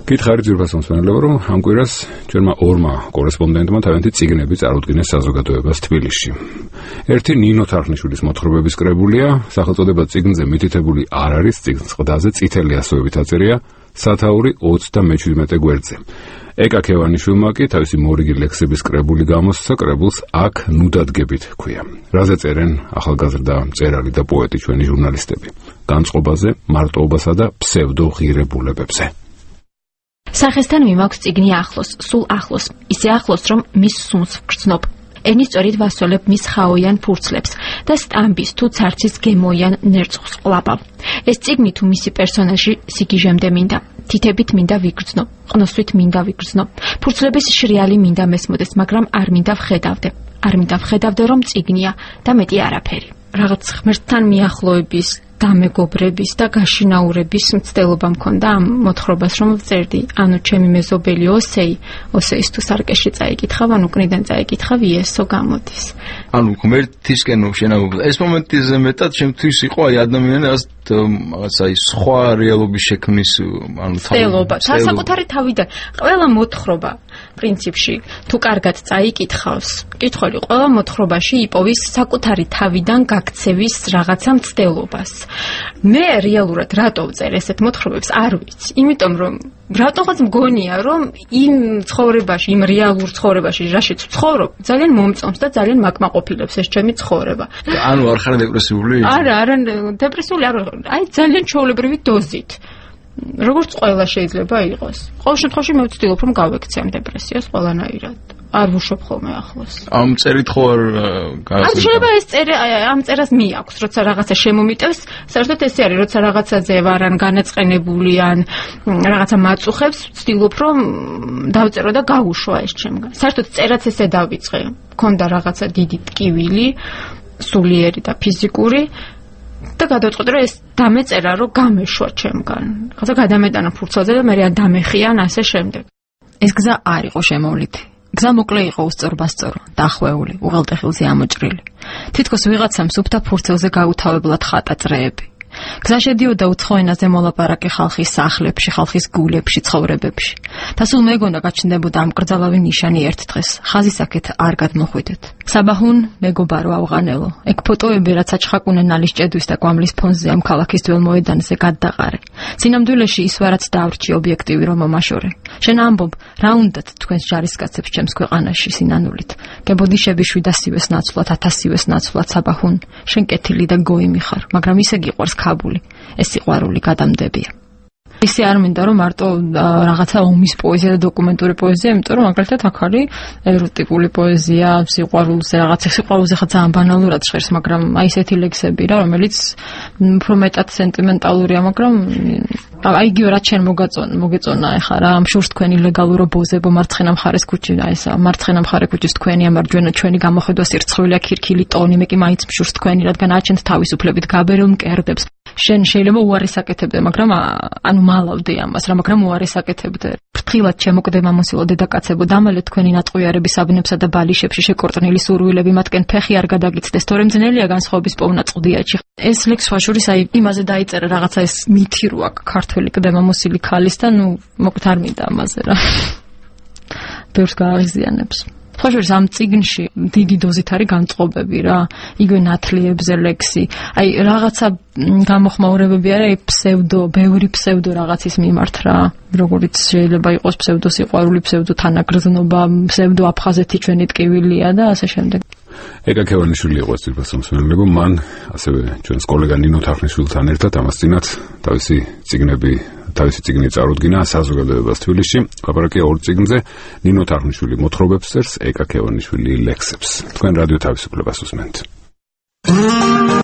გითხარით ძვირფას მსმენელებო, რომ ამ კვირას ჩვენმა ორმა კორესპონდენტმა თავიანთი წიგნები წარუდგინეს საზოგადოებას თბილისში. ერთი ნინო თარხნიშვილის მოთხრობების კრებულია, სახელწოდება წიგნზე მითითებული არ არის, წიგნის ყდაზე წითელი ასოებით აწერია სათაური 27 გვერდზე. ეკა ქევანიშვილმა კი თავისი მორიგი ლექსების კრებული გამოსცა, კრებულს აქ ნუდადგებით ჰქვია. რაზე წერენ ახალგაზრდა მწერალი და პოეტი ჩვენი ჟურნალისტები? განწყობაზე, მარტოობასა და ფსევდოღირებულებებზე. სახესთან მიმაქვს წიგნი ახლოს, სულ ახლოს, ისე ახლოს, რომ მის სუნს ვგრძნობ. ენის სწორით ვასწავლებ მის ხაოიან ფურცლებს და სტამბის თუ ცარცის გემოიან ნერწყვს ყლაპავ. ეს წიგნი თუ მისი პერსონაჟი სიგიჟემდე მინდა, თითებით მინდა ვიგრძნო, ყნოსვით მინდა ვიგრძნო, ფურცლების შრიალი მინდა მესმოდეს, მაგრამ არ მინდა ვხედავდე. არ მინდა ვხედავდე, რომ წიგნია და მეტი არაფერი. რაღაც ღმერთთან მიახლოების, დამეგობრების და გაშინაურების მცდელობა მქონდა ამ მოთხრობას, რომ ვწერდი. ანუ ჩემი მეზობელი ოსეის თუ სარკეში წაიკითხავ, ანუ კნიდან წაიკითხავ, იესო გამოდის. ანუ ღმერთისკენ შენაობა. ეს მომენტიზე მეტად შემთხვევის იყო აი ადამიანს რაღაცა ის სხვა რეალობის შექმნის ანუ მცდელობა. საკუთარი თავიდან ყველა მოთხრობა პრინციპში თუ კარგად წაიკითხავს, კითხველი ყველა მოთხრობაში იპოვის საკუთარი თავიდან გაქცევის რაღაცა მცდელობას. მე რეალურად რატო ვწერ ესეთ მოთხრობებს არ ვიცი. იმიტომ რომ რატოღაც მგონია რომ იმ ცხოვრებაში, იმ რეალურ ცხოვრებაში, რაშიც ვცხოვრობ, ძალიან მომწონს და ძალიან მაკმაყოფილებს ეს ჩემი ცხოვრება. ანუ არ ხარ დეპრესიული? არა, დეპრესიული არ ვარ. აი ძალიან ჩვეულებრივი დოზით. როგორც ყველა შეიძლება იყოს. ყოველ შემთხვევაში მე ვცდილობ რომ გავექცე ამ დეპრესიას ყველანაირად. არ ვუშვებ ხოლმე ახლოს. ამ წერით ხო არ გასაგებია. შეიძლება ეს წერა ამ წერას მიაქვს, როცა რაღაცა შემომიტევს, საერთოდ ესე არის, როცა რაღაცაზე ვარ ან განაწყენებული ან რაღაცა მაწუხებს, ვცდილობ რომ დავწერო და გავუშვა ეს ჩემგან. საერთოდ წერაც ესე დავიწყე. მქონდა რაღაცა დიდი ტკივილი, სულიერი და ფიზიკური და გადავწყვეტე რომ ეს დამეწერა რომ გამეშვა ჩემგან. რაღაცა გადამეტანა ფურცელზე და მე რა დამეხიან ასე შემდეგ. ეს გზა არ იყო შემოვლითი. გზა მოკლე იყო უსწორ-ბასწორო, დახვეული, უღელტეხილზე ამოჭრილი. თითქოს ვიღაცამ სუფთა ფურცელზე გაუთავებლად ხატა წრეები. გზა შედიოდა უცხო ენაზე მოლაპარაკე ხალხის სახლებში, ხალხის გულებში, ცხოვრებებში. და სულ მეგონა გაჩნდებოდა ამ კრძალავი ნიშანი ერთ დღეს. ხაზისაკეთ არ გადმოხვიდეთ. საბაჰუნ მეგობარო ავღანელო. ეგ ფოტოები რაც აჩხაკუნე ნალის ჭედვის და კვამლის ფონზე ამ ქალაქის ძველ მოედანზე გადდაყარე. სინამდვილეში ის ვარაც დავრჩი ობიექტივი რომ მომაშორე. შენ ამბობ, რა უნდათ თქვენს ჯარისკაცებს ჩემს ქვეყანაში სინანულით. გებოდიშები 700-ივეს ნაცვლად, 1000-ივეს ნაცვლად საბაჰუნ. შენ კეთილი და გოიმი ხარ, მაგრამ ისე გიყვარს ქაბული. ეს სიყვარული გადამდებია. ისე არ მინდა რომ მარტო რაღაცა ომის პოეზია და დოკუმენტური პოეზია, იმიტომ რომ მაგალითად აქ არის ეროტიკული პოეზია, სიყვარულზე რაღაცა სიყვარულზე ხა ძალიან ბანალურად ჟღერს, მაგრამ აი ესეთი ლექსები რა, რომელიც უფრო მეტად სენტიმენტალურია, მაგრამ აი იგივე რაც შენ მოგეწონა ეხა რა, მშურს თქვენი ლეგალურო ბოზებო მარცხენა მხარეს ქუჩი, აი ესა მარცხენა მხარე ქუჩის თქვენია, მარჯვენა ჩვენი გამოხედვა სირცხვილია, ქირქილი ტონი, მე კი მაინც მშურს თქვენი, რადგან აჩენთ თავისუფლებით გაბერილ მკერდებს. შენ შეიძლება უარეს აკეთებდე, მაგრამ ანუ მალავდე ამას რა, მაგრამ უარეს აკეთებდე. ფრთხილად ჩემოკდე მამოსილო დედაკაცებო, დამალე თქვენი ნაწყვიარების აბნებსა და ბალიშებში შეკორწნილი სურვილები, მათკენ ფეხი არ გადაგიცდეს, თორემ ძნელია განსხვავების პოვნა წვდიაჩი. ეს ლექს ვაშურის აი იმაზე დაიწერა რაღაცა ეს მითი რო აქ ქართველი კდემამოსილი ქალის და ნუ მოკლედ არ მინდა ამაზე რა. ბევრს გააღიზიანებს. ხოშურს ამ წიგნში დიდი დოზით არის განწყობები რა, იგივე ნათლიებზე ლექსი, აი რაღაცა გამოხმაურებები არის ბევრი ფსევდო რაღაცის მიმართ რა, როგორიც შეიძლება იყოს ფსევდო სიყვარული, ფსევდო თანაგრძნობა, ფსევდო აფხაზეთი ჩვენი ტკივილია და ასე შემდეგ. ეკა ქევანიშვილი იყო ძვირფას მსმენელებო, მან ასევე ჩვენს კოლეგა ნინო თარხნიშვილთან ერთად ამას წინათ თავისი წიგნი წარუდგინა საზოგადოებას თბილისში. ლაპარაკია ორ წიგნზე, ნინო თარხნიშვილი მოთხრობებს წერს, ეკა ქევანიშვილი ლექსებს. თქვენ რადიო თავისუფლებას უსმენთ.